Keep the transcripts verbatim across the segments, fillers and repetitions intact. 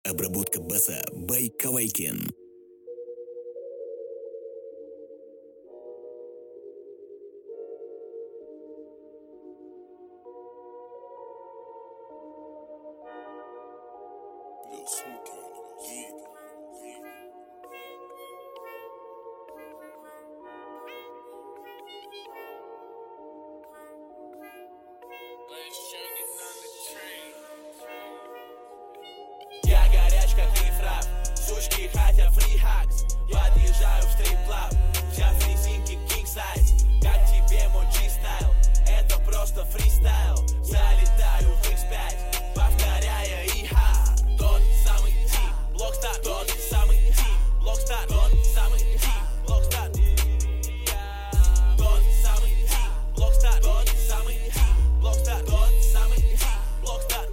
Обработка баса by Ковайкин. Я горяч, как риф-рап. Сучки хотят фри-хакс. Подъезжаю в стрип-клаб. Вся в резинке king size. Как тебе мой G-стайл? Это просто фристайл. Залетаю в икс пять, повторяя иха. Тот самый тип, Блокстар. Тот самый тип, Блокстар. Тот самый тип, Блокстар. Тот самый тип, Блокстар. Тот самый тип, Блокстар. Тот самый тип, Блокстар.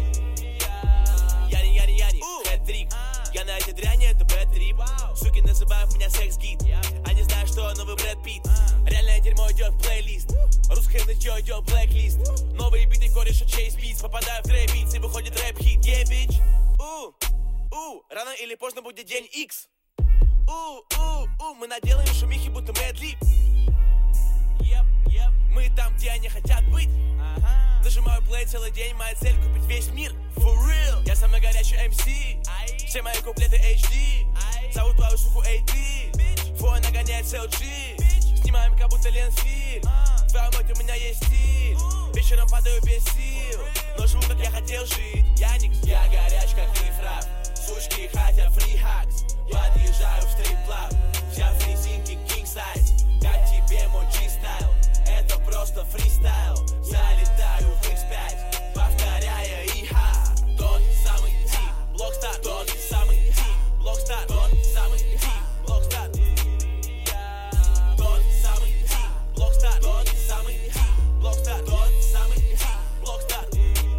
Яни, яни, яни, хэт-трик. Я на этой дряни, это бэт-трип. Суки называют меня секс-гид. Они знают, что новый Брэд Питт. Реальное дерьмо идет в плейлист. Русское нытье идет блэк-лист. Новые биты кореша Чейз Битс. Попадаю в трэп-битс и выходит рэп-хит. Yeah, bitch. У, у, рано или поздно будет день X. У, у, у, мы наделаем шумихи, будто Мэд Либ. Yep, yep. Мы там, где они хотят быть. uh-huh. Нажимаю плей целый день, моя цель купить весь мир. For real. Я самый горячий эм си. Aye. Все мои куплеты эйч ди. Aye. Зовут твою суку эй ди. Фон нагоняет эл джи. Bitch. Снимаем как будто Ленфильм. uh. В твоем моде у меня есть стиль. uh. Вечером падаю без сил, но живу как я хотел жить. Яникс. Я горяч как риф-рап. Сучки хотят фри-хакс. Подъезжаю в стрип-клаб. Вся в резинке king size. Как тебе мой G-стайл? Это просто фристайл. Залетаю в икс пять, повторяя иха. Тот самый тип, Блокстар. Тот самый тип, Блокстар. Тот самый тип, Блокстар. Тот самый тип, Блокстар. Тот самый тип, Блокстар. Тот самый тип, Блокстар.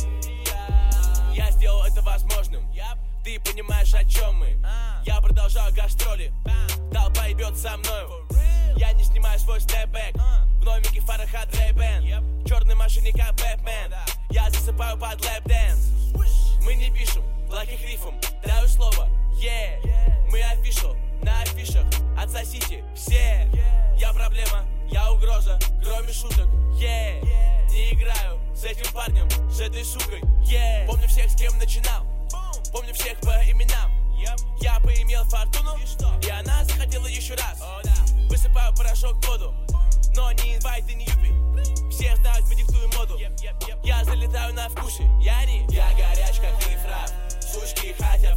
Я сделал это возможным. Ты понимаешь, о чем мы. Я продолжаю гастроли. Толпа ебет со мною. Я не снимаю свой степбэк. В новеньких фарах от Ray-Ban. В черной машине как Бэтмен. Я засыпаю под лэп-дэнс. Мы не пишем плохих рифом. Даю слово, yeah. Мы official на афишах. Отсосите все. Я проблема, я угроза. Кроме шуток, yeah. Не играю с этим парнем, с этой сукой, yeah. Помню всех, с кем начинал. Помню всех по именам. Я поимел фортуну, и она захотела еще раз. Высыпаю порошок в воду, но не инвайт и не юпи. Все знают, мы диктуем моду. Я залетаю на вкусе, я не. Я горяч, как риф-рап. Сучки хотят